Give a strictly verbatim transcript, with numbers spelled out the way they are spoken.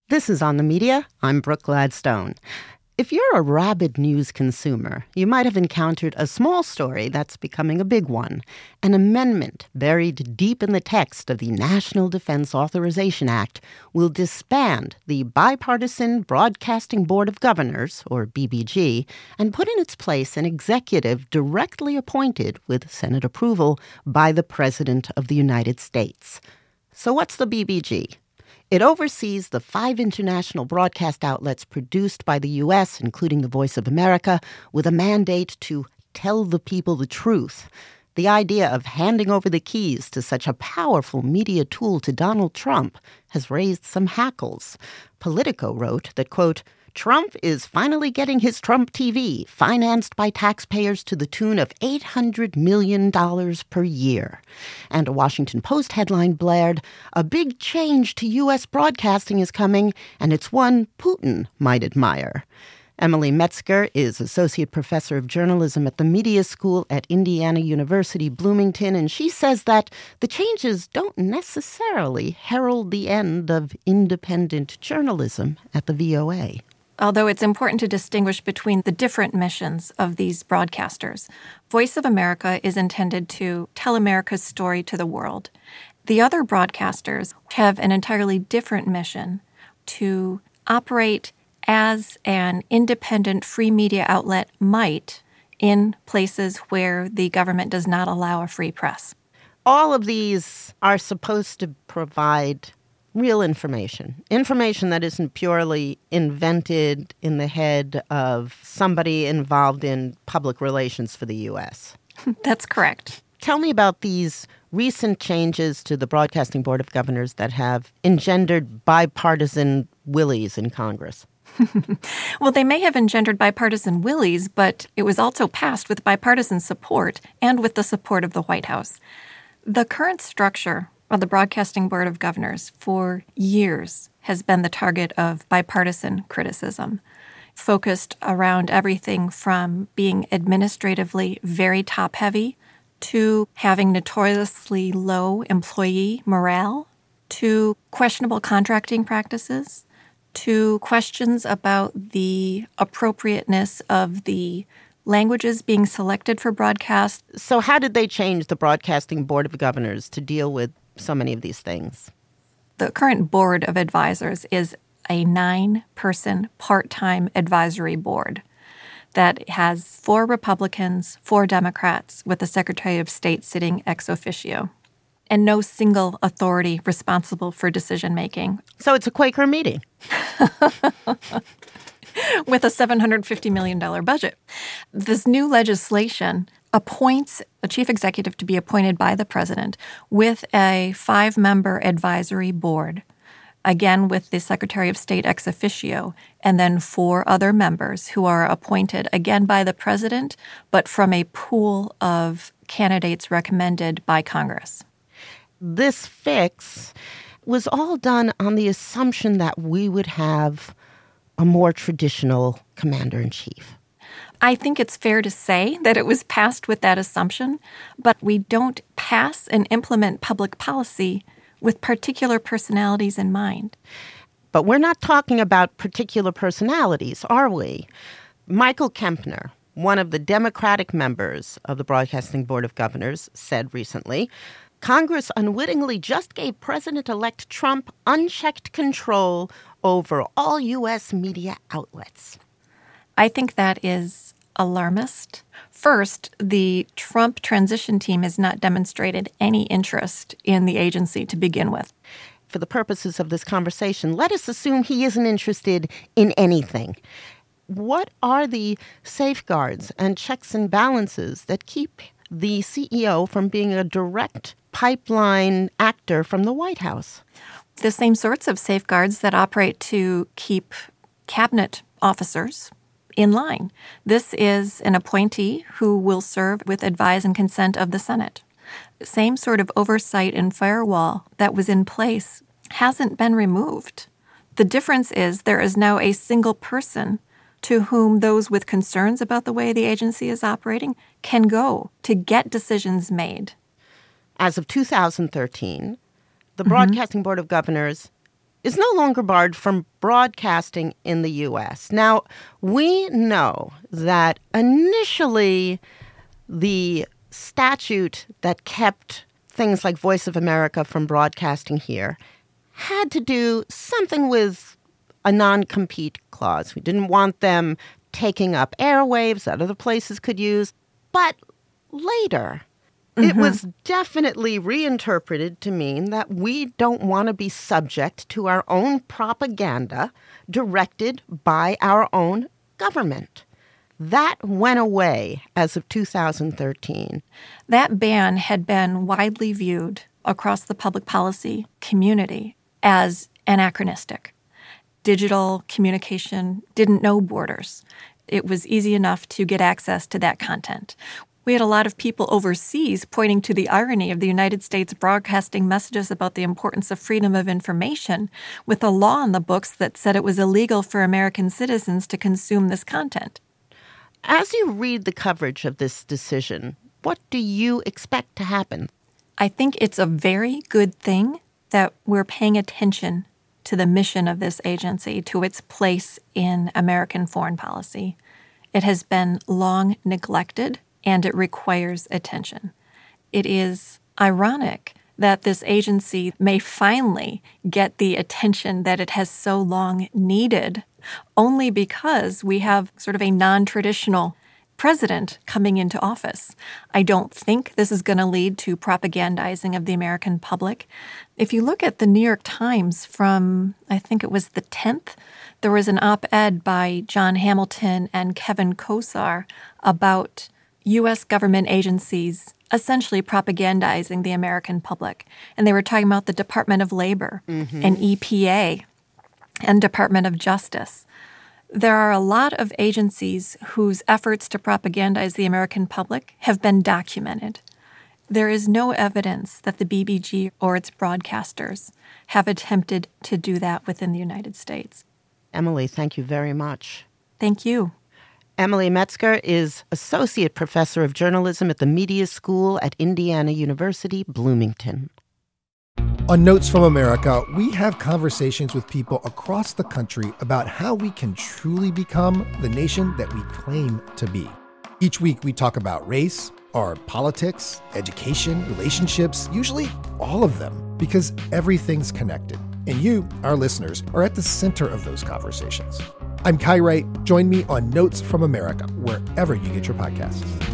This is On the Media. I'm Brooke Gladstone. If you're a rabid news consumer, you might have encountered a small story that's becoming a big one. An amendment buried deep in the text of the National Defense Authorization Act will disband the Bipartisan Broadcasting Board of Governors, or B B G, and put in its place an executive directly appointed, with Senate approval, by the President of the United States. So what's the B B G? It oversees the five international broadcast outlets produced by the U S, including the Voice of America, with a mandate to tell the people the truth. The idea of handing over the keys to such a powerful media tool to Donald Trump has raised some hackles. Politico wrote that, quote, Trump is finally getting his Trump T V, financed by taxpayers to the tune of eight hundred million dollars per year. And a Washington Post headline blared, a big change to U S broadcasting is coming, and it's one Putin might admire. Emily Metzger is Associate Professor of Journalism at the Media School at Indiana University, Bloomington, and she says that the changes don't necessarily herald the end of independent journalism at the V O A. Although it's important to distinguish between the different missions of these broadcasters. Voice of America is intended to tell America's story to the world. The other broadcasters have an entirely different mission: to operate as an independent free media outlet might in places where the government does not allow a free press. All of these are supposed to provide real information, information that isn't purely invented in the head of somebody involved in public relations for the U S. That's correct. Tell me about these recent changes to the Broadcasting Board of Governors that have engendered bipartisan willies in Congress. Well, they may have engendered bipartisan willies, but it was also passed with bipartisan support and with the support of the White House. The current structure of the Broadcasting Board of Governors for years has been the target of bipartisan criticism, focused around everything from being administratively very top-heavy to having notoriously low employee morale, to questionable contracting practices, to questions about the appropriateness of the languages being selected for broadcast. So how did they change the Broadcasting Board of Governors to deal with so many of these things? The current board of advisors is a nine-person part-time advisory board that has four Republicans, four Democrats, with the Secretary of State sitting ex officio, and no single authority responsible for decision-making. So it's a Quaker meeting. With a seven hundred fifty million dollars budget. This new legislation appoints a chief executive to be appointed by the president with a five-member advisory board, again with the Secretary of State ex officio, and then four other members who are appointed again by the president, but from a pool of candidates recommended by Congress. This fix was all done on the assumption that we would have a more traditional commander-in-chief. I think it's fair to say that it was passed with that assumption, but we don't pass and implement public policy with particular personalities in mind. But we're not talking about particular personalities, are we? Michael Kempner, one of the Democratic members of the Broadcasting Board of Governors, said recently, Congress unwittingly just gave President-elect Trump unchecked control over all U S media outlets. I think that is alarmist. First, the Trump transition team has not demonstrated any interest in the agency to begin with. For the purposes of this conversation, let us assume he isn't interested in anything. What are the safeguards and checks and balances that keep the C E O from being a direct pipeline actor from the White House? The same sorts of safeguards that operate to keep cabinet officers in line. This is an appointee who will serve with advice and consent of the Senate. Same sort of oversight and firewall that was in place hasn't been removed. The difference is there is now a single person to whom those with concerns about the way the agency is operating can go to get decisions made. As of two thousand thirteen, the mm-hmm. Broadcasting Board of Governors is no longer barred from broadcasting in the U S. Now, we know that initially the statute that kept things like Voice of America from broadcasting here had to do something with a non-compete clause. We didn't want them taking up airwaves that other places could use. But later, mm-hmm. it was definitely reinterpreted to mean that we don't want to be subject to our own propaganda directed by our own government. That went away as of two thousand thirteen. That ban had been widely viewed across the public policy community as anachronistic. Digital communication didn't know borders. It was easy enough to get access to that content. We had a lot of people overseas pointing to the irony of the United States broadcasting messages about the importance of freedom of information with a law in the books that said it was illegal for American citizens to consume this content. As you read the coverage of this decision, what do you expect to happen? I think it's a very good thing that we're paying attention to the mission of this agency, to its place in American foreign policy. It has been long neglected, and it requires attention. It is ironic that this agency may finally get the attention that it has so long needed, only because we have sort of a non-traditional president coming into office. I don't think this is going to lead to propagandizing of the American public. If you look at the New York Times from, I think it was the tenth, there was an op-ed by John Hamilton and Kevin Kosar about U S government agencies essentially propagandizing the American public. And they were talking about the Department of Labor mm-hmm. and E P A and Department of Justice. There are a lot of agencies whose efforts to propagandize the American public have been documented. There is no evidence that the B B G or its broadcasters have attempted to do that within the United States. Emily, thank you very much. Thank you. Emily Metzger is Associate Professor of Journalism at the Media School at Indiana University, Bloomington. On Notes from America, we have conversations with people across the country about how we can truly become the nation that we claim to be. Each week, we talk about race, our politics, education, relationships, usually all of them, because everything's connected. And you, our listeners, are at the center of those conversations. I'm Kai Wright. Join me on Notes from America, wherever you get your podcasts.